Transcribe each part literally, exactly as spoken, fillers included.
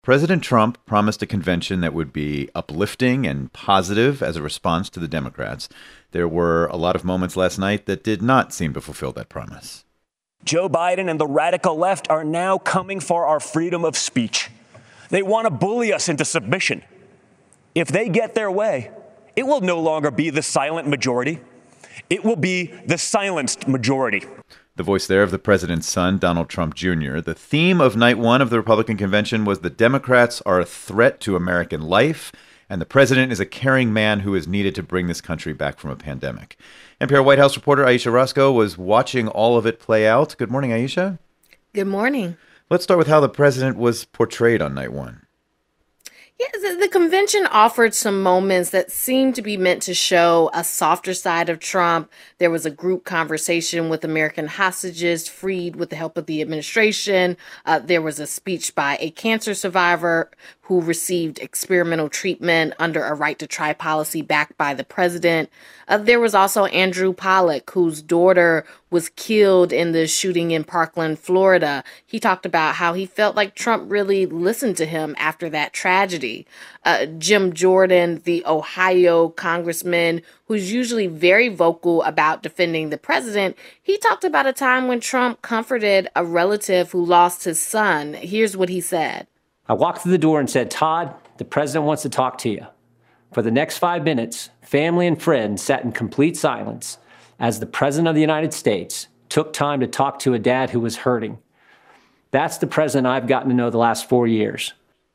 President Trump promised a convention that would be uplifting and positive as a response to the Democrats. There were a lot of moments last night that did not seem to fulfill that promise. Joe Biden and the radical left are now coming for our freedom of speech. They want to bully us into submission. If they get their way, it will no longer be the silent majority. It will be the silenced majority. The voice there of the president's son, Donald Trump Junior The theme of night one of the Republican convention was the Democrats are a threat to American life, and the president is a caring man who is needed to bring this country back from a pandemic. N P R White House reporter Ayesha Rascoe was watching all of it play out. Good morning, Ayesha. Good morning. Let's start with how the president was portrayed on night one. Yeah, the, the convention offered some moments that seemed to be meant to show a softer side of Trump. There was a group conversation with American hostages freed with the help of the administration. Uh, there was a speech by a cancer survivor who received experimental treatment under a right to try policy backed by the president. Uh, there was also Andrew Pollack, whose daughter was killed in the shooting in Parkland, Florida. He talked about how he felt like Trump really listened to him after that tragedy. Uh, Jim Jordan, the Ohio congressman, who's usually very vocal about defending the president, he talked about a time when Trump comforted a relative who lost his son. Here's what he said. I walked through the door and said, Todd, the president wants to talk to you. For the next five minutes, family and friends sat in complete silence as the president of the United States took time to talk to a dad who was hurting. That's the president I've gotten to know the last four years.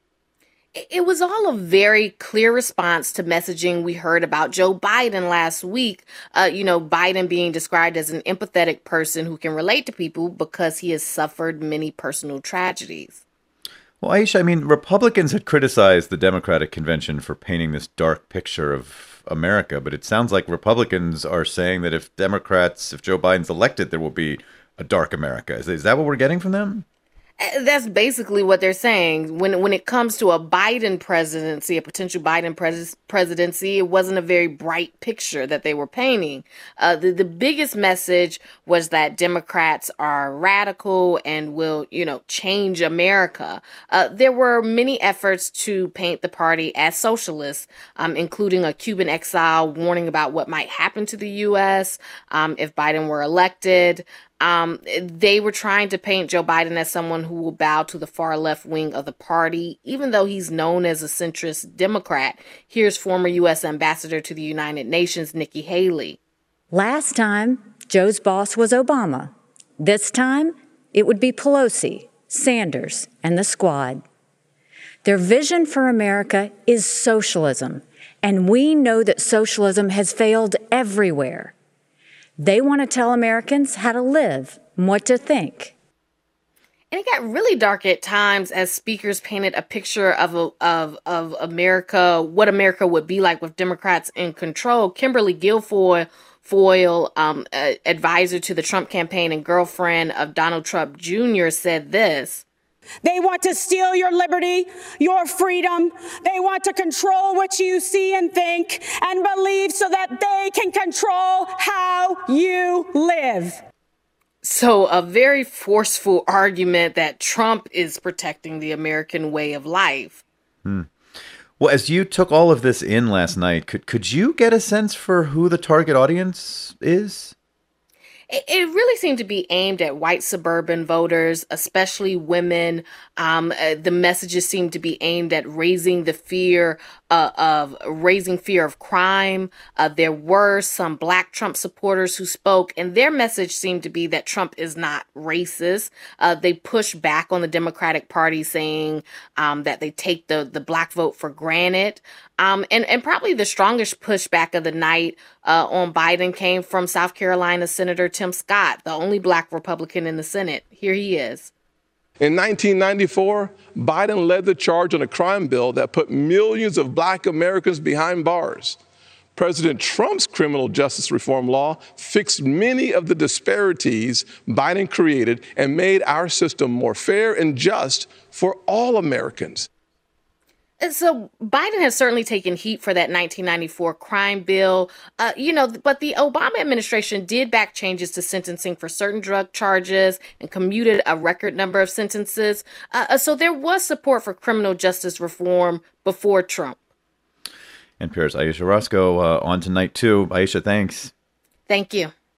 It was all a very clear response to messaging we heard about Joe Biden last week. Uh, you know, Biden being described as an empathetic person who can relate to people because he has suffered many personal tragedies. Well, Ayesha, I mean, Republicans had criticized the Democratic convention for painting this dark picture of America, but it sounds like Republicans are saying that if Democrats, if Joe Biden's elected, there will be a dark America. Is, is that what we're getting from them? That's basically what they're saying. When when it comes to a Biden presidency, a potential Biden pres- presidency, it wasn't a very bright picture that they were painting. Uh, the, the biggest message was that Democrats are radical and will, you know, change America. Uh, there were many efforts to paint the party as socialist, um, including a Cuban exile warning about what might happen to the U S um, if Biden were elected. Um, they were trying to paint Joe Biden as someone who will bow to the far left wing of the party, even though he's known as a centrist Democrat. Here's former U S Ambassador to the United Nations, Nikki Haley. Last time, Joe's boss was Obama. This time, it would be Pelosi, Sanders, and the squad. Their vision for America is socialism, and we know that socialism has failed everywhere. They want to tell Americans how to live and what to think. And it got really dark at times as speakers painted a picture of a, of of America, what America would be like with Democrats in control. Kimberly Guilfoyle, Foyle, um, uh, advisor to the Trump campaign and girlfriend of Donald Trump Junior, said this. They want to steal your liberty, your freedom. They want to control what you see and think and believe so that they can control how you live. So a very forceful argument that Trump is protecting the American way of life. Hmm. Well, as you took all of this in last night, could could you get a sense for who the target audience is? It really seemed to be aimed at white suburban voters, especially women. Um, uh, the messages seemed to be aimed at raising the fear uh, of raising fear of crime. Uh, there were some Black Trump supporters who spoke, and their message seemed to be that Trump is not racist. Uh, they pushed back on the Democratic Party, saying um, that they take the the Black vote for granted. Um, and, and probably the strongest pushback of the night uh, on Biden came from South Carolina Senator Tim Scott, the only Black Republican in the Senate. Here he is. In nineteen ninety-four, Biden led the charge on a crime bill that put millions of Black Americans behind bars. President Trump's criminal justice reform law fixed many of the disparities Biden created and made our system more fair and just for all Americans. And so Biden has certainly taken heat for that nineteen ninety-four crime bill, uh, you know, but the Obama administration did back changes to sentencing for certain drug charges and commuted a record number of sentences. Uh, so there was support for criminal justice reform before Trump. N P R's Ayesha Rascoe uh, on tonight, too. Ayesha, thanks. Thank you.